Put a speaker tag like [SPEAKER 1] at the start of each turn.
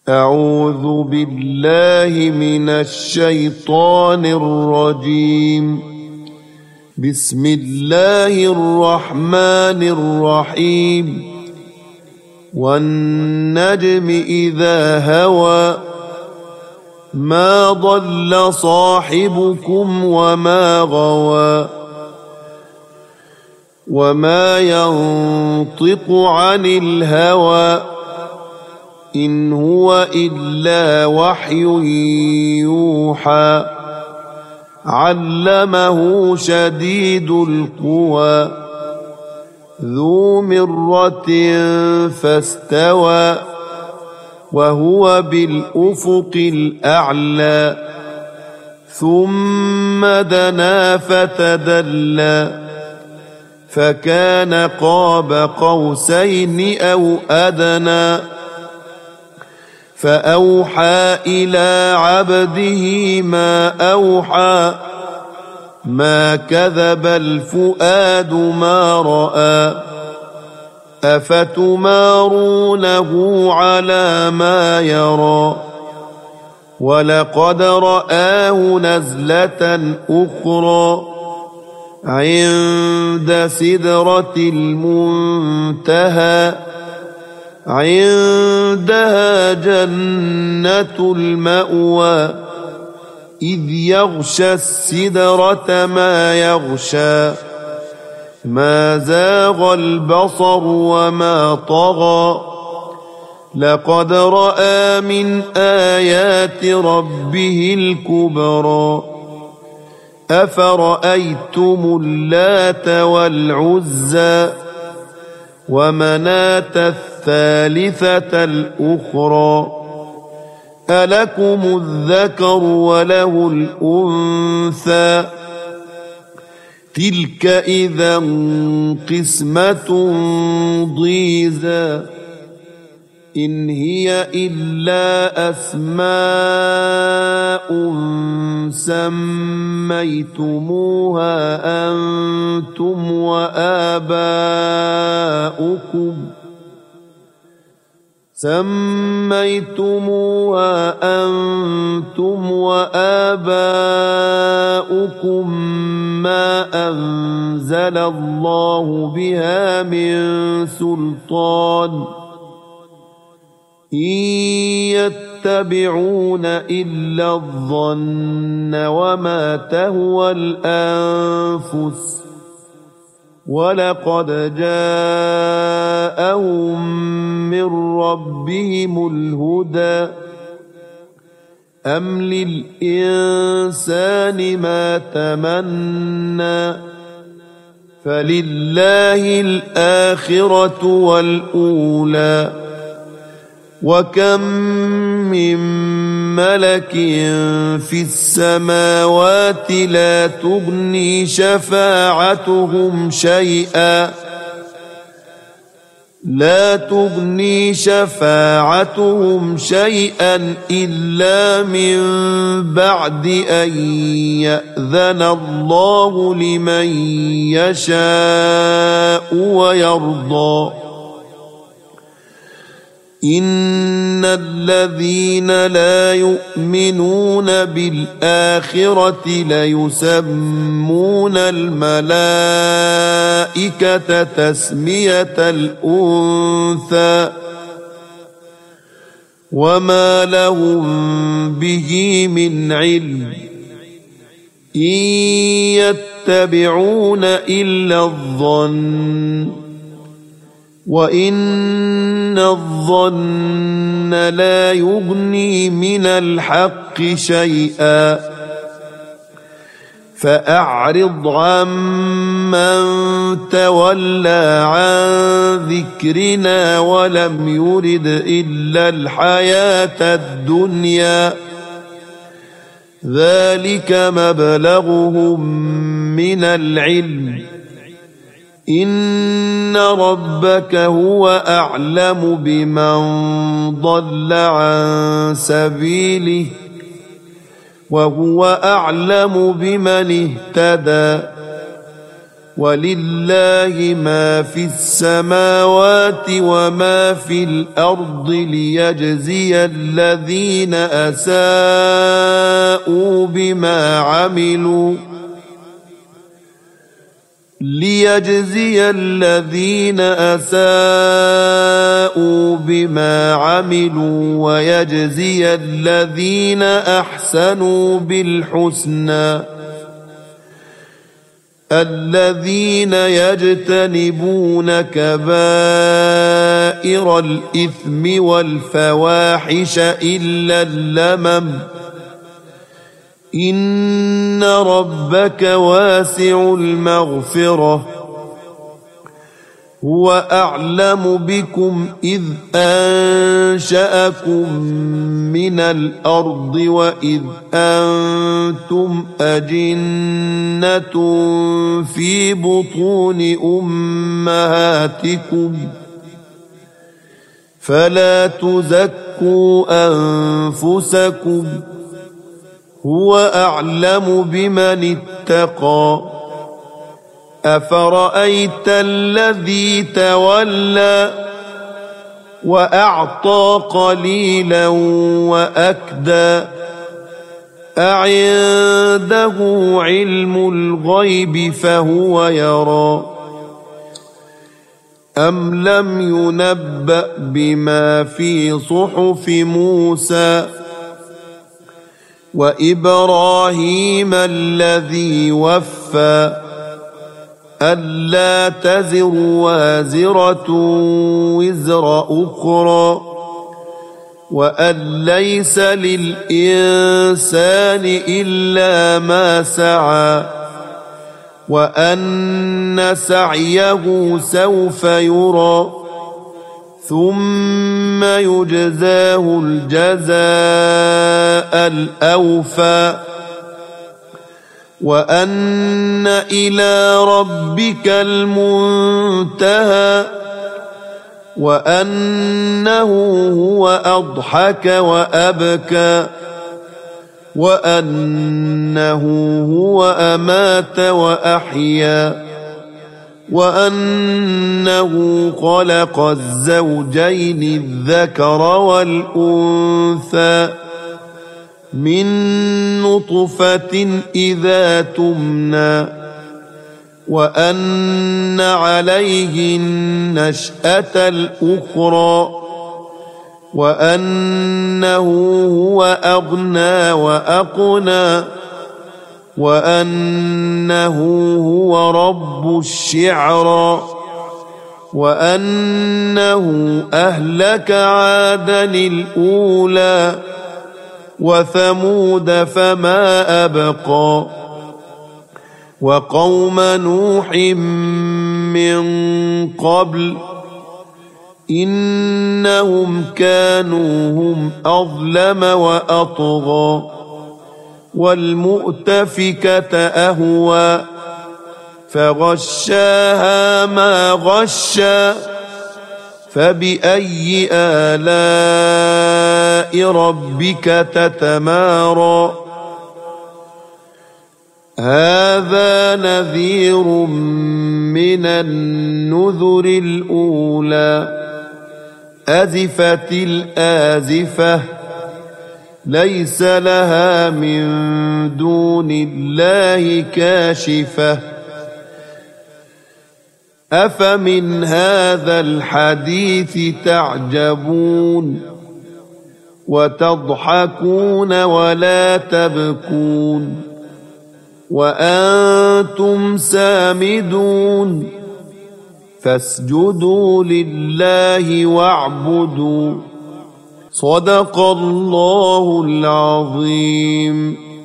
[SPEAKER 1] أعوذ بالله من الشيطان الرجيم. بسم الله الرحمن الرحيم. والنجم إذا هوى ما ضل صاحبكم وما غوى وما ينطق عن الهوى إن هو إلا وحي يوحى علمه شديد القوى ذو مرة فاستوى وهو بالأفق الأعلى ثم دنا فتدلى فكان قاب قوسين أو أدنى فأوحى إلى عبده ما أوحى ما كذب الفؤاد ما رأى أفتمارونه على ما يرى ولقد رآه نزلة أخرى عند سدرة المنتهى عندها جنة المأوى إذ يغشى السدرة ما يغشى ما زاغ البصر وما طغى لقد رأى من آيات ربه الكبرى أفرأيتم اللات والعزى ومناة الثالثة الأخرى ألكم الذكر وله الأنثى تلك إذا قسمة ضيزى إن هي إلا أسماء سميتموها أنتم وآباؤكم ما أنزل الله بها من سلطان إن يتبعون إلا الظن وما تهوى الأنفس ولقد جاءهم من ربهم الهدى أم للإنسان ما تمنى فلله الآخرة والأولى وكم من ملك في السماوات لا تغني شفاعتهم شيئا إلا من بعد أن يأذن الله لمن يشاء ويرضى إن الذين لا يؤمنون بالآخرة ليسمون الملائكة تسمية الأنثى وما لهم به من علم إن يتبعون إلا الظن وإن الظن لا يغني من الحق شيئا فأعرض عمن تولى عن ذكرنا ولم يرد إلا الحياة الدنيا ذلك مبلغهم من العلم إن ربك هو أعلم بمن ضل عن سبيله وهو أعلم بمن اهتدى ولله ما في السماوات وما في الأرض ليجزي الذين أساءوا بما عملوا ويجزي الذين أحسنوا بالحسنى الذين يجتنبون كبائر الإثم والفواحش إلا اللمم إن ربك واسع المغفرة هو أعلم بكم إذ أنشأكم من الأرض وإذ أنتم أجنة في بطون أمهاتكم فلا تزكوا أنفسكم هو أعلم بمن اتقى أفرأيت الذي تولى وأعطى قليلا وأكدى أعنده علم الغيب فهو يرى أم لم ينبأ بما في صحف موسى وإبراهيم الذي وفى ألا تزر وازرة وزر أخرى وأن ليس للإنسان إلا ما سعى وأن سعيه سوف يرى ثم يجزاه الجزاء الأوفى وأن إلى ربك المنتهى وأنه هو أضحك وأبكى وأنه هو أمات وأحيا وأنه خلق الزوجين الذكر والأنثى من نطفة إذا تمنى وأن عليه النشأة الأخرى وأنه هو أغنى وأقنى وأنه هو رب الشعرى وأنه أهلك عادا الأولى وثمود فما أبقى وقوم نوح من قبل إنهم كانوا هم أظلم وأطغى والمؤتفكة أهوى فغشاها ما غشى فبأي آلاء ربك تتمارى هذا نذير من النذر الأولى أزفت الآزفة ليس لها من دون الله كاشفة أفمن هذا الحديث تعجبون وتضحكون ولا تبكون وأنتم سامدون فاسجدوا لله واعبدوا صدق الله العظيم.